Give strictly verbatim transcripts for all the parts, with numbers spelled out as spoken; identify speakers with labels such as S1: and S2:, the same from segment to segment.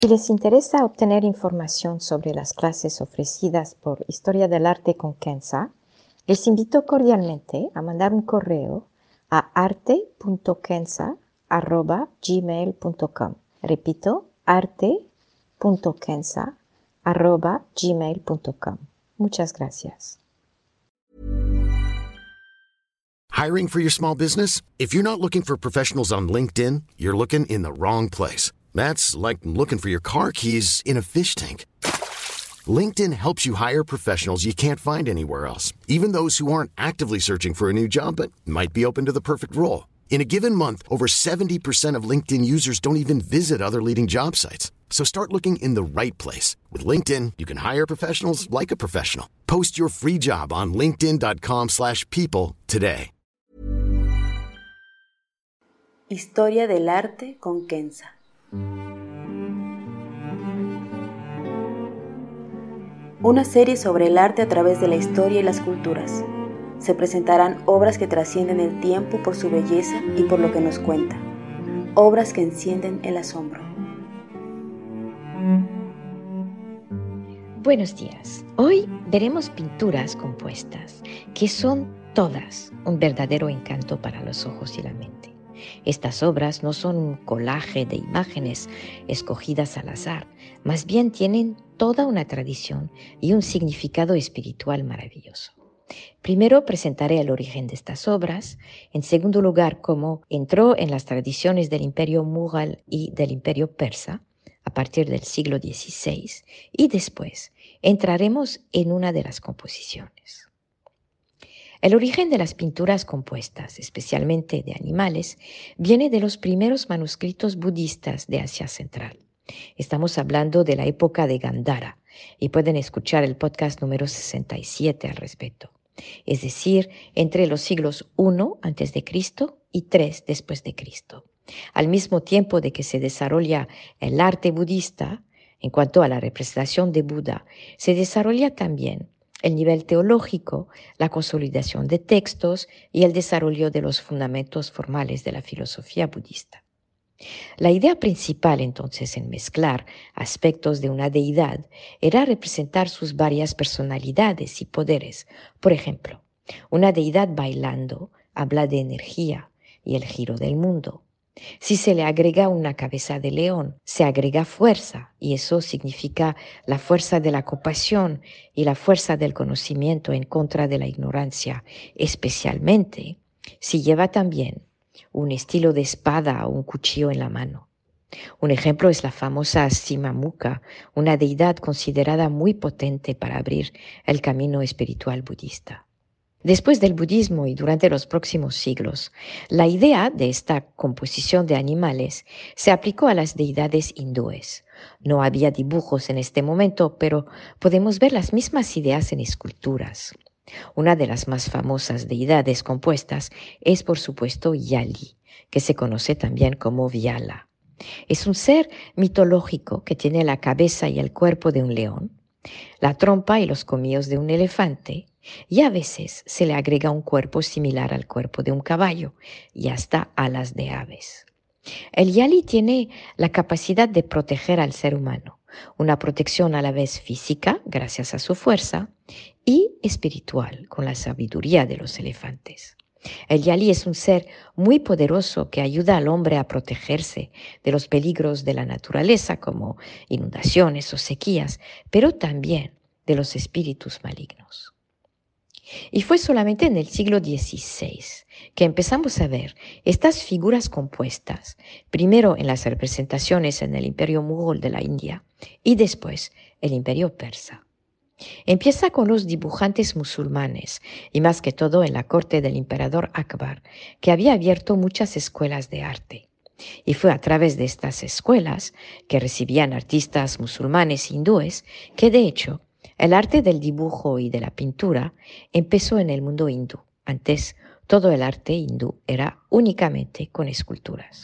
S1: Si les interesa obtener información sobre las clases ofrecidas por Historia del Arte con Kenza, les invito cordialmente a mandar un correo a arte punto kenza arroba gmail punto com. Repito, arte punto kenza arroba gmail punto com. Muchas gracias.
S2: Hiring for your small business? If you're not looking for professionals on LinkedIn, you're looking in the wrong place. That's like looking for your car keys in a fish tank. LinkedIn helps you hire professionals you can't find anywhere else, even those who aren't actively searching for a new job but might be open to the perfect role. In a given month, over seventy percent of LinkedIn users don't even visit other leading job sites. So start looking in the right place. With LinkedIn, you can hire professionals like a professional. Post your free job on linkedin dot com slash people today.
S3: Historia del Arte con Kenza. Una serie sobre el arte a través de la historia y las culturas. Se presentarán obras que trascienden el tiempo por su belleza y por lo que nos cuenta. Obras que encienden el asombro.
S4: Buenos días. Hoy veremos pinturas compuestas que son todas un verdadero encanto para los ojos y la mente. Estas obras no son un collage de imágenes escogidas al azar, más bien tienen toda una tradición y un significado espiritual maravilloso. Primero presentaré el origen de estas obras, en segundo lugar cómo entró en las tradiciones del Imperio Mughal y del Imperio Persa a partir del siglo dieciséis, y después entraremos en una de las composiciones. El origen de las pinturas compuestas, especialmente de animales, viene de los primeros manuscritos budistas de Asia Central. Estamos hablando de la época de Gandhara y pueden escuchar el podcast número sesenta y siete al respecto, es decir, entre los siglos primero antes de Cristo y tres después de Cristo. Al mismo tiempo de que se desarrolla el arte budista, en cuanto a la representación de Buda, se desarrolla también el nivel teológico, la consolidación de textos y el desarrollo de los fundamentos formales de la filosofía budista. La idea principal entonces en mezclar aspectos de una deidad era representar sus varias personalidades y poderes. Por ejemplo, una deidad bailando habla de energía y el giro del mundo. Si se le agrega una cabeza de león, se agrega fuerza, y eso significa la fuerza de la compasión y la fuerza del conocimiento en contra de la ignorancia, especialmente si lleva también un estilo de espada o un cuchillo en la mano. Un ejemplo es la famosa Simamukha, una deidad considerada muy potente para abrir el camino espiritual budista. Después del budismo y durante los próximos siglos, la idea de esta composición de animales se aplicó a las deidades hindúes. No había dibujos en este momento, pero podemos ver las mismas ideas en esculturas. Una de las más famosas deidades compuestas es, por supuesto, Yali, que se conoce también como Vyala. Es un ser mitológico que tiene la cabeza y el cuerpo de un león, la trompa y los colmillos de un elefante, y a veces se le agrega un cuerpo similar al cuerpo de un caballo y hasta alas de aves. El Yali tiene la capacidad de proteger al ser humano, una protección a la vez física, gracias a su fuerza, y espiritual, con la sabiduría de los elefantes. El Yali es un ser muy poderoso que ayuda al hombre a protegerse de los peligros de la naturaleza, como inundaciones o sequías, pero también de los espíritus malignos. Y fue solamente en el siglo dieciséis que empezamos a ver estas figuras compuestas, primero en las representaciones en el Imperio Mughal de la India y después el Imperio Persa. Empieza con los dibujantes musulmanes y más que todo en la corte del emperador Akbar, que había abierto muchas escuelas de arte. Y fue a través de estas escuelas, que recibían artistas musulmanes e hindúes, que de hecho el arte del dibujo y de la pintura empezó en el mundo hindú. Antes, todo el arte hindú era únicamente con esculturas.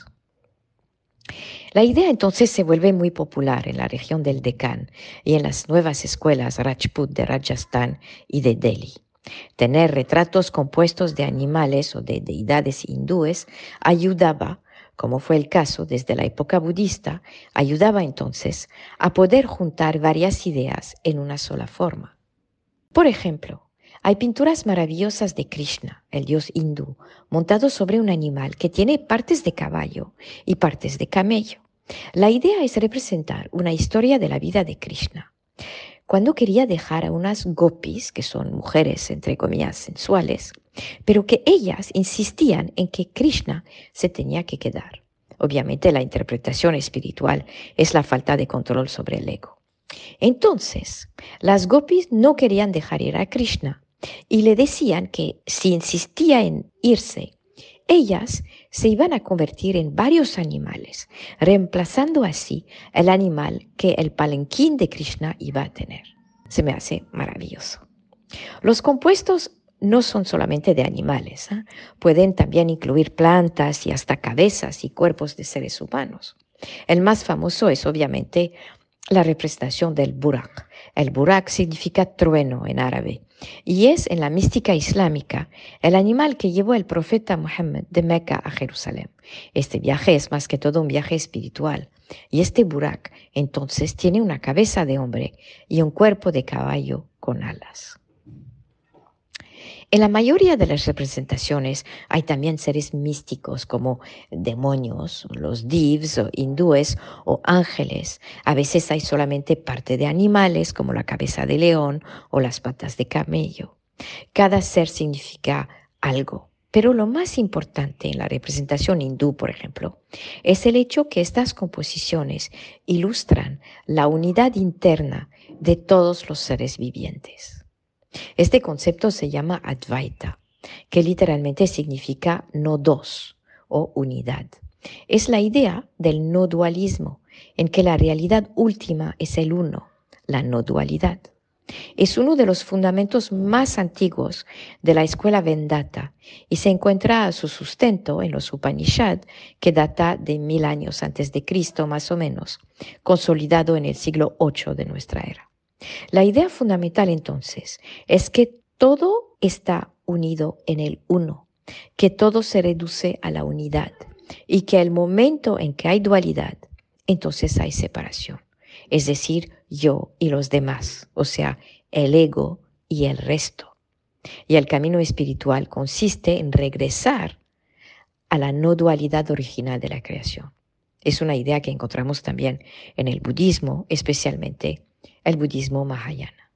S4: La idea entonces se vuelve muy popular en la región del Deccan y en las nuevas escuelas Rajput de Rajasthan y de Delhi. Tener retratos compuestos de animales o de deidades hindúes ayudaba como fue el caso desde la época budista, ayudaba entonces a poder juntar varias ideas en una sola forma. Por ejemplo, hay pinturas maravillosas de Krishna, el dios hindú, montado sobre un animal que tiene partes de caballo y partes de camello. La idea es representar una historia de la vida de Krishna. Cuando quería dejar a unas gopis, que son mujeres entre comillas sensuales, pero que ellas insistían en que Krishna se tenía que quedar. Obviamente la interpretación espiritual es la falta de control sobre el ego. Entonces, las gopis no querían dejar ir a Krishna y le decían que si insistía en irse, ellas se iban a convertir en varios animales, reemplazando así el animal que el palanquín de Krishna iba a tener. Se me hace maravilloso. Los compuestos no son solamente de animales, ¿eh? Pueden también incluir plantas y hasta cabezas y cuerpos de seres humanos. El más famoso es obviamente la representación del burak. El burak significa trueno en árabe y es en la mística islámica el animal que llevó el profeta Muhammad de Meca a Jerusalén. Este viaje es más que todo un viaje espiritual y este burak entonces tiene una cabeza de hombre y un cuerpo de caballo con alas. En la mayoría de las representaciones hay también seres místicos como demonios, los divs o hindúes o ángeles. A veces hay solamente parte de animales como la cabeza de león o las patas de camello. Cada ser significa algo, pero lo más importante en la representación hindú, por ejemplo, es el hecho que estas composiciones ilustran la unidad interna de todos los seres vivientes. Este concepto se llama Advaita, que literalmente significa no dos o unidad. Es la idea del no dualismo, en que la realidad última es el uno, la no dualidad. Es uno de los fundamentos más antiguos de la escuela Vedanta y se encuentra a su sustento en los Upanishad, que data de mil años antes de Cristo más o menos, consolidado en el siglo ocho de nuestra era. La idea fundamental entonces es que todo está unido en el uno, que todo se reduce a la unidad y que el momento en que hay dualidad, entonces hay separación, es decir, yo y los demás, o sea, el ego y el resto. Y el camino espiritual consiste en regresar a la no dualidad original de la creación. Es una idea que encontramos también en el budismo, especialmente el budismo mahayana.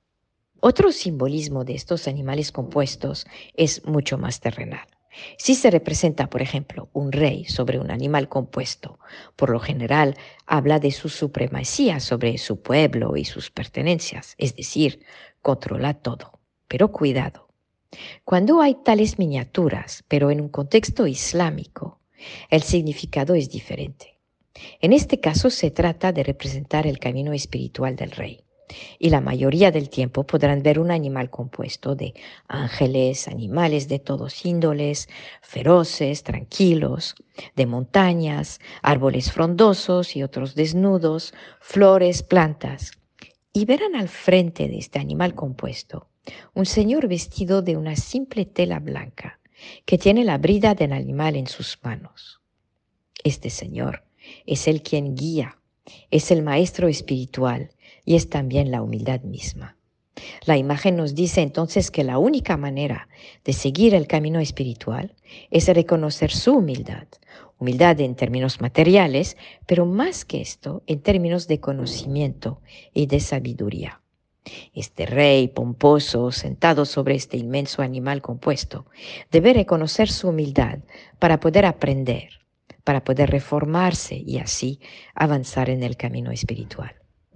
S4: Otro simbolismo de estos animales compuestos es mucho más terrenal. Si se representa, por ejemplo, un rey sobre un animal compuesto, por lo general habla de su supremacía sobre su pueblo y sus pertenencias, es decir, controla todo. Pero cuidado, cuando hay tales miniaturas, pero en un contexto islámico, el significado es diferente. En este caso se trata de representar el camino espiritual del rey. Y la mayoría del tiempo podrán ver un animal compuesto de ángeles, animales de todos índoles, feroces, tranquilos, de montañas, árboles frondosos y otros desnudos, flores, plantas. Y verán al frente de este animal compuesto un señor vestido de una simple tela blanca que tiene la brida del animal en sus manos. Este señor es el quien guía, es el maestro espiritual y es también la humildad misma. La imagen nos dice entonces que la única manera de seguir el camino espiritual es reconocer su humildad, humildad en términos materiales, pero más que esto, en términos de conocimiento y de sabiduría. Este rey pomposo, sentado sobre este inmenso animal compuesto, debe reconocer su humildad para poder aprender, para poder reformarse y así avanzar en el camino espiritual.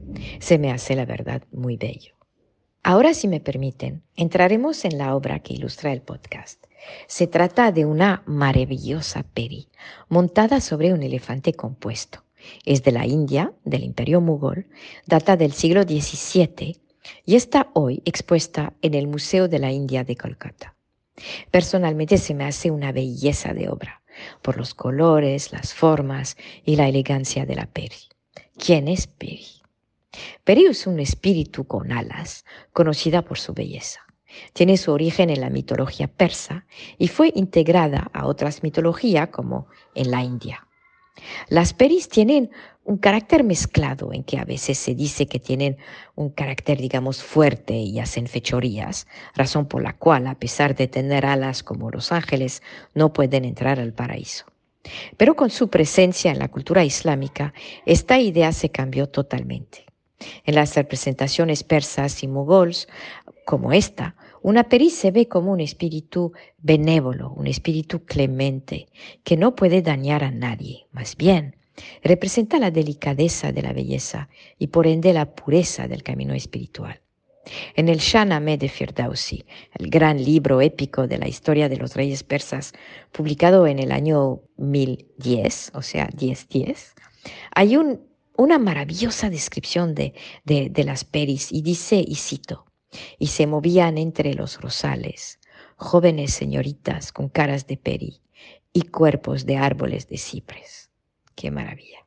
S4: Se me hace la verdad muy bello. Ahora, si me permiten, entraremos en la obra que ilustra el podcast. Se trata de una maravillosa peri, montada sobre un elefante compuesto. Es de la India, del Imperio Mughal, data del siglo diecisiete y está hoy expuesta en el Museo de la India de Kolkata. Personalmente se me hace una belleza de obra, por los colores, las formas y la elegancia de la peri. ¿Quién es Peri? Peri es un espíritu con alas, conocida por su belleza. Tiene su origen en la mitología persa y fue integrada a otras mitologías como en la India. Las peris tienen un carácter mezclado en que a veces se dice que tienen un carácter, digamos, fuerte y hacen fechorías, razón por la cual, a pesar de tener alas como los ángeles, no pueden entrar al paraíso. Pero con su presencia en la cultura islámica, esta idea se cambió totalmente. En las representaciones persas y mugols, como esta, una peri se ve como un espíritu benévolo, un espíritu clemente, que no puede dañar a nadie. Más bien, representa la delicadeza de la belleza y por ende la pureza del camino espiritual. En el Shahnameh de Firdausi, el gran libro épico de la historia de los reyes persas, publicado en el año mil diez, o sea, diez diez, hay un, una maravillosa descripción de, de, de las peris y dice, y cito, y se movían entre los rosales, jóvenes señoritas con caras de peri y cuerpos de árboles de cipres. ¡Qué maravilla!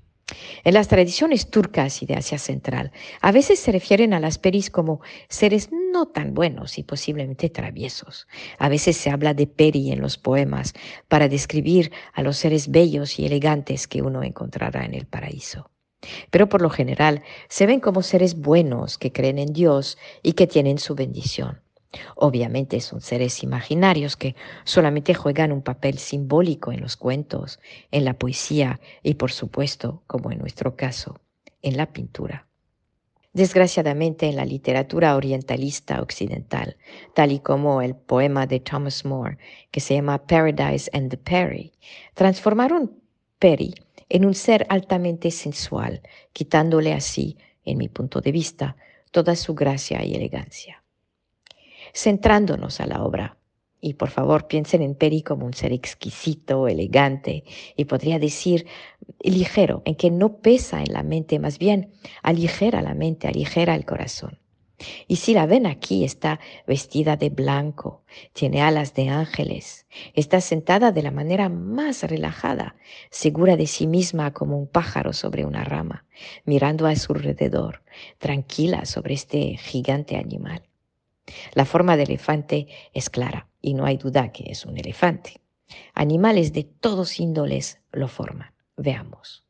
S4: En las tradiciones turcas y de Asia Central, a veces se refieren a las peris como seres no tan buenos y posiblemente traviesos. A veces se habla de peri en los poemas para describir a los seres bellos y elegantes que uno encontrará en el paraíso. Pero por lo general se ven como seres buenos que creen en Dios y que tienen su bendición. Obviamente son seres imaginarios que solamente juegan un papel simbólico en los cuentos, en la poesía y, por supuesto, como en nuestro caso, en la pintura. Desgraciadamente, en la literatura orientalista occidental, tal y como el poema de Thomas More, que se llama Paradise and the Peri, transformaron Peri en un ser altamente sensual, quitándole así, en mi punto de vista, toda su gracia y elegancia. Centrándonos a la obra, y por favor piensen en Peri como un ser exquisito, elegante, y podría decir ligero, en que no pesa en la mente, más bien aligera la mente, aligera el corazón. Y si la ven aquí, está vestida de blanco, tiene alas de ángeles, está sentada de la manera más relajada, segura de sí misma como un pájaro sobre una rama, mirando a su alrededor, tranquila sobre este gigante animal. La forma del elefante es clara y no hay duda que es un elefante. Animales de todos índoles lo forman. Veamos.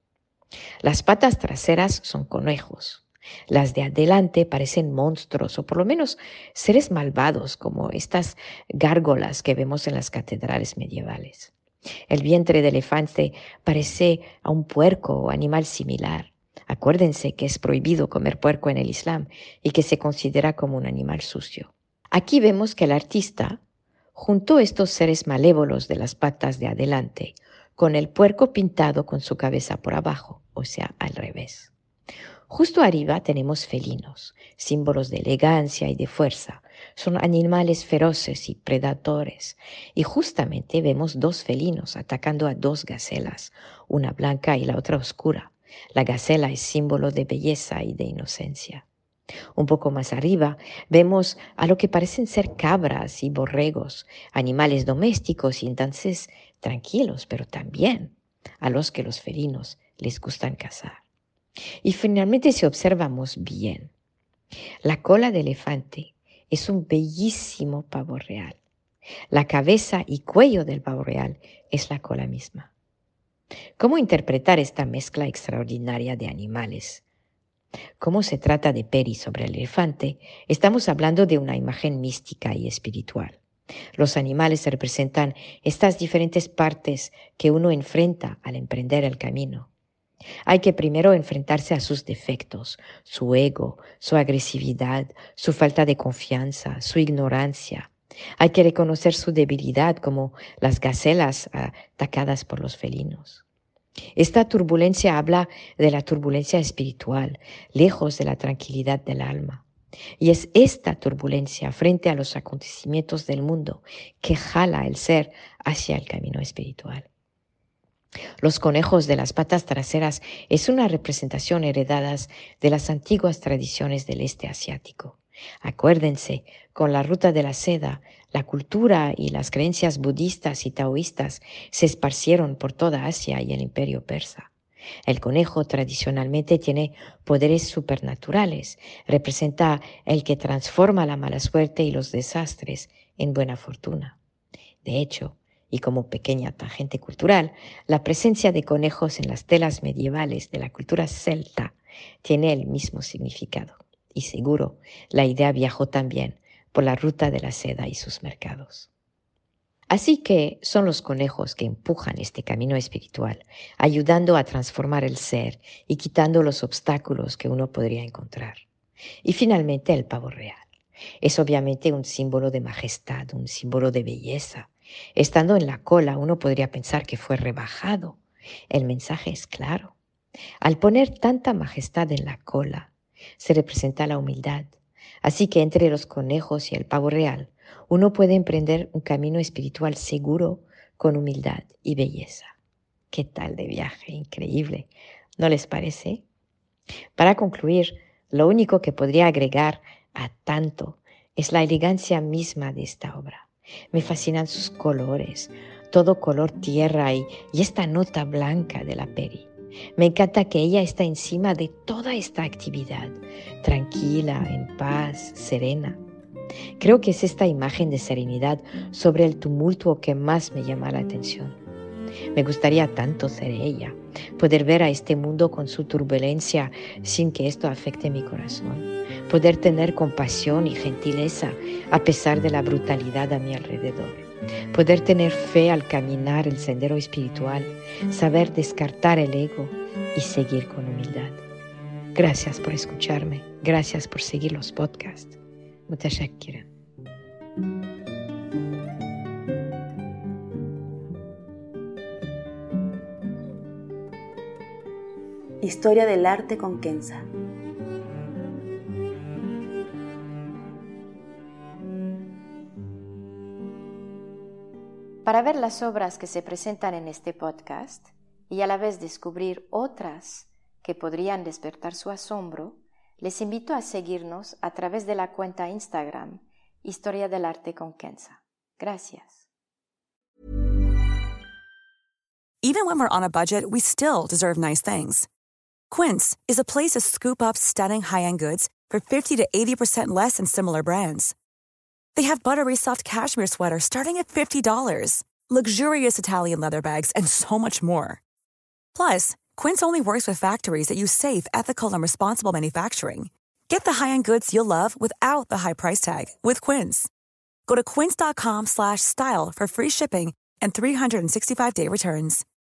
S4: Las patas traseras son conejos. Las de adelante parecen monstruos o por lo menos seres malvados como estas gárgolas que vemos en las catedrales medievales. El vientre del elefante parece a un puerco o animal similar. Acuérdense que es prohibido comer puerco en el Islam y que se considera como un animal sucio. Aquí vemos que el artista juntó estos seres malévolos de las patas de adelante con el puerco pintado con su cabeza por abajo, o sea, al revés. Justo arriba tenemos felinos, símbolos de elegancia y de fuerza. Son animales feroces y predadores. Y justamente vemos dos felinos atacando a dos gacelas, una blanca y la otra oscura. La gacela es símbolo de belleza y de inocencia. Un poco más arriba vemos a lo que parecen ser cabras y borregos, animales domésticos y entonces tranquilos, pero también a los que los felinos les gustan cazar. Y finalmente, si observamos bien, la cola del elefante es un bellísimo pavo real. La cabeza y cuello del pavo real es la cola misma. ¿Cómo interpretar esta mezcla extraordinaria de animales? Como se trata de peri sobre el elefante, estamos hablando de una imagen mística y espiritual. Los animales representan estas diferentes partes que uno enfrenta al emprender el camino. Hay que primero enfrentarse a sus defectos, su ego, su agresividad, su falta de confianza, su ignorancia. Hay que reconocer su debilidad como las gacelas atacadas por los felinos. Esta turbulencia habla de la turbulencia espiritual, lejos de la tranquilidad del alma. Y es esta turbulencia frente a los acontecimientos del mundo que jala el ser hacia el camino espiritual. Los conejos de las patas traseras es una representación heredada de las antiguas tradiciones del este asiático. Acuérdense, con la ruta de la seda, la cultura y las creencias budistas y taoístas se esparcieron por toda Asia y el imperio persa. El conejo tradicionalmente tiene poderes supernaturales. Representa el que transforma la mala suerte y los desastres en buena fortuna. De hecho, y como pequeña tangente cultural, la presencia de conejos en las telas medievales de la cultura celta tiene el mismo significado. Y seguro, la idea viajó también por la ruta de la seda y sus mercados. Así que son los conejos que empujan este camino espiritual, ayudando a transformar el ser y quitando los obstáculos que uno podría encontrar. Y finalmente el pavo real. Es obviamente un símbolo de majestad, un símbolo de belleza. Estando en la cola uno podría pensar que fue rebajado. El mensaje es claro. Al poner tanta majestad en la cola, se representa la humildad. Así que entre los conejos y el pavo real, uno puede emprender un camino espiritual seguro con humildad y belleza. ¿Qué tal de viaje? Increíble, ¿no les parece? Para concluir, lo único que podría agregar a tanto es la elegancia misma de esta obra. Me fascinan sus colores, todo color tierra y, y esta nota blanca de la peri. Me encanta que ella está encima de toda esta actividad, tranquila, en paz, serena. Creo que es esta imagen de serenidad sobre el tumulto que más me llama la atención. Me gustaría tanto ser ella, poder ver a este mundo con su turbulencia sin que esto afecte mi corazón, poder tener compasión y gentileza a pesar de la brutalidad a mi alrededor, poder tener fe al caminar el sendero espiritual, saber descartar el ego y seguir con humildad. Gracias por escucharme, gracias por seguir los podcasts. متشكرة.
S3: Historia del arte con Kenza.
S1: Para ver las obras que se presentan en este podcast y a la vez descubrir otras que podrían despertar su asombro, les invito a seguirnos a través de la cuenta Instagram Historia del Arte con Kenza. Gracias.
S5: Even when we're on a budget, we still deserve nice things. Quince is a place to scoop up stunning high-end goods for fifty to eighty percent less than similar brands. They have buttery soft cashmere sweaters starting at fifty dollars, luxurious Italian leather bags, and so much more. Plus, Quince only works with factories that use safe, ethical, and responsible manufacturing. Get the high-end goods you'll love without the high price tag with Quince. Go to quince.com slash style for free shipping and three sixty-five day returns.